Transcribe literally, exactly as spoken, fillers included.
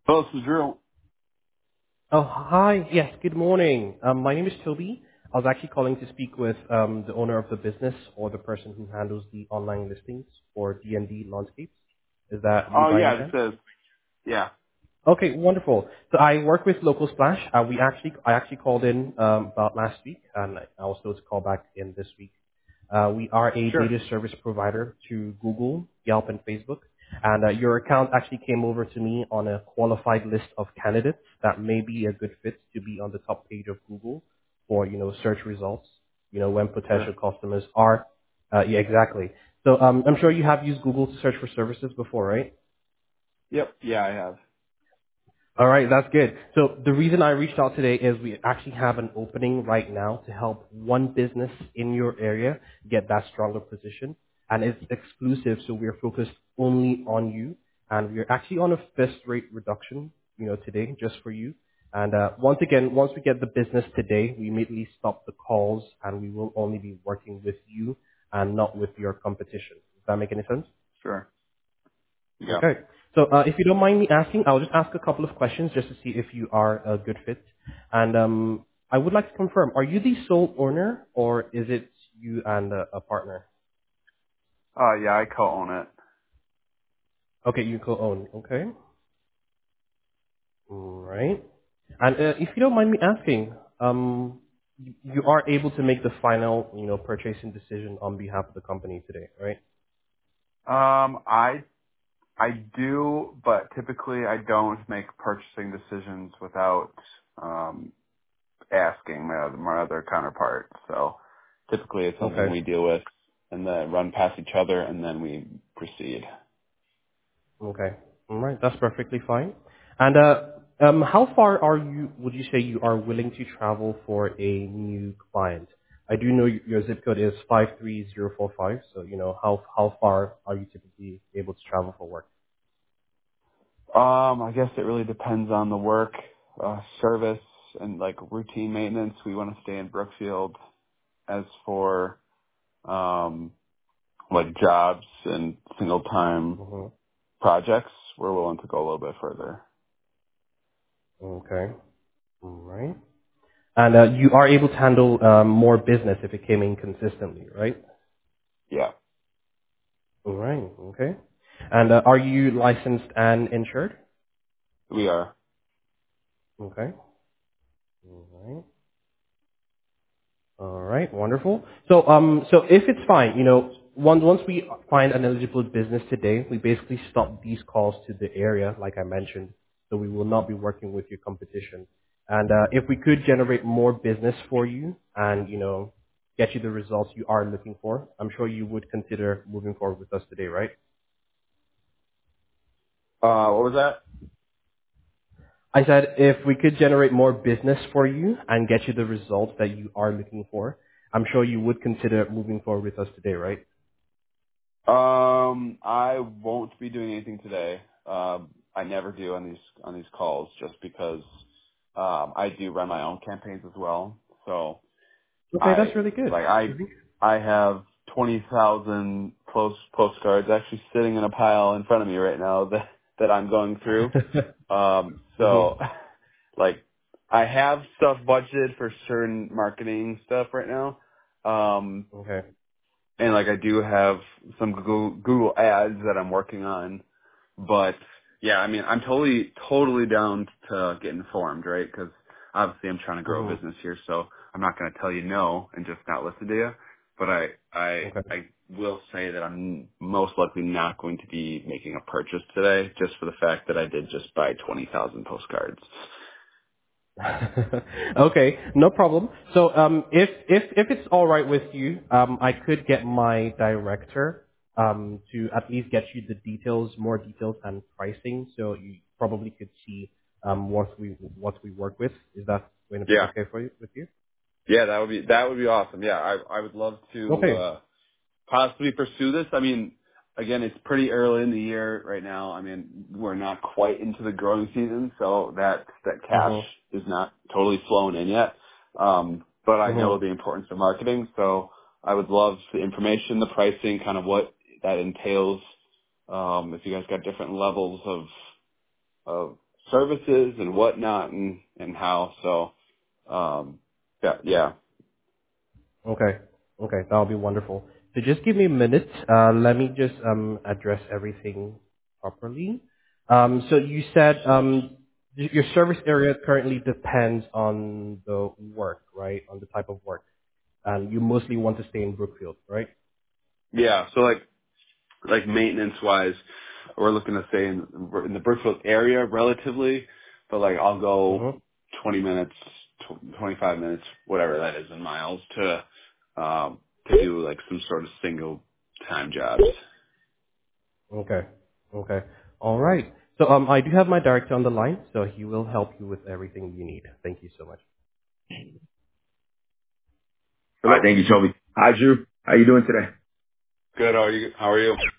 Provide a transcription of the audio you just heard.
Hello, this is Drew. Oh, hi. Yes, good morning. Um, my name is Toby. I was actually calling to speak with um, the owner of the business or the person who handles the online listings for D and D Landscapes. Is that you Oh by any yeah, chance? this is yeah. Okay, wonderful. So I work with Local Splash. Uh, we actually, I actually called in um, about last week, and I was told to call back in this week. Uh, we are a Sure, data service provider to Google, Yelp, and Facebook. And uh, your account actually came over to me on a qualified list of candidates that may be a good fit to be on the top page of Google for, you know, search results, you know, when sure. potential customers are. Uh, yeah, exactly. So um, I'm sure you have used Google to search for services before, right? Yep, yeah, I have. All right, that's good. So the reason I reached out today is we actually have an opening right now to help one business in your area get that stronger position. And it's exclusive, so we're focused only on you. And we're actually on a fifth rate reduction, you know, today just for you. And uh, once again, once we get the business today, we immediately stop the calls and we will only be working with you and not with your competition. Does that make any sense? Sure. Yeah. Okay. So uh, if you don't mind me asking, I'll just ask a couple of questions just to see if you are a good fit. And um, I would like to confirm, are you the sole owner or is it you and a, a partner? Uh yeah, I co-own it. Okay, you co-own. Okay. All right. And uh, if you don't mind me asking, um, you you are able to make the final, you know, purchasing decision on behalf of the company today, right? Um, I I do, but typically I don't make purchasing decisions without um asking my other my other counterpart. So typically it's something Okay. we deal with and then run past each other and then we proceed. Okay. All right. That's perfectly fine. And uh, um, how far are you, would you say you are willing to travel for a new client? I do know y- your zip code is five three zero four five, so, you know, how how far are you typically able to travel for work? Um, I guess it really depends on the work, uh, service, and like routine maintenance. We want to stay in Brookfield. As for um, like jobs and single time hmm projects, we're willing to go a little bit further. Okay. All right. And uh, you are able to handle um, more business if it came in consistently, right? Yeah, All right. Okay. And uh, are you licensed and insured? we are. Okay. All right. All right, wonderful. So, um, so if it's fine, you know, once once we find an eligible business today, we basically stop these calls to the area, like I mentioned, so we will not be working with your competition. And uh, if we could generate more business for you, and you know, get you the results you are looking for, I'm sure you would consider moving forward with us today, right? Uh, what was that? I said if we could generate more business for you and get you the results that you are looking for, I'm sure you would consider moving forward with us today, right? Um, I won't be doing anything today. Um, I never do on these on these calls, just because um, I do run my own campaigns as well. So Okay, that's I really good. like I I have twenty thousand post postcards actually sitting in a pile in front of me right now that that I'm going through. Um, hmm so like I have stuff budgeted for certain marketing stuff right now. Um, Okay. and like I do have some Google, Google ads that I'm working on, but yeah, I mean, I'm totally, totally down to get informed, right? Because obviously I'm trying to grow hmm a business here, so I'm not going to tell you no and just not listen to you. But I, I, Okay. I will say that I'm most likely not going to be making a purchase today, just for the fact that I did just buy twenty thousand postcards. Okay, no problem. So, um, if if if it's all right with you, um, I could get my director um to at least get you the details, more details and pricing, so you probably could see um what we what we work with. Is that going to be Yeah, okay for you with you? yeah, that would be that would be awesome. Yeah, I I would love to. Okay. Uh, possibly pursue this. I mean, again, it's pretty early in the year right now. I mean, we're not quite into the growing season, so that that cash Mhm. is not totally flowing in yet. Um, but I know Mhm. the importance of marketing, so I would love the information, the pricing, kind of what that entails. Um, if you guys got different levels of of services and whatnot and, and how. So, um, yeah, yeah, Okay. Okay, that'll be wonderful. So just give me a minute. Uh, let me just um, address everything properly. Um, so you said um, y- your service area currently depends on the work, right? On the type of work. And you mostly want to stay in Brookfield, right? yeah. So like, like maintenance wise, we're looking to stay in, in the Brookfield area relatively, but like I'll go Mm-hmm. twenty minutes, tw- twenty-five minutes, whatever that is in miles to, um, to do like some sort of single time jobs. Okay. Okay. All right. So um, I do have my director on the line, so he will help you with everything you need. Thank you so much. All right. Thank you, Toby. Hi, Drew. How you doing today? Good. How are you? How are you?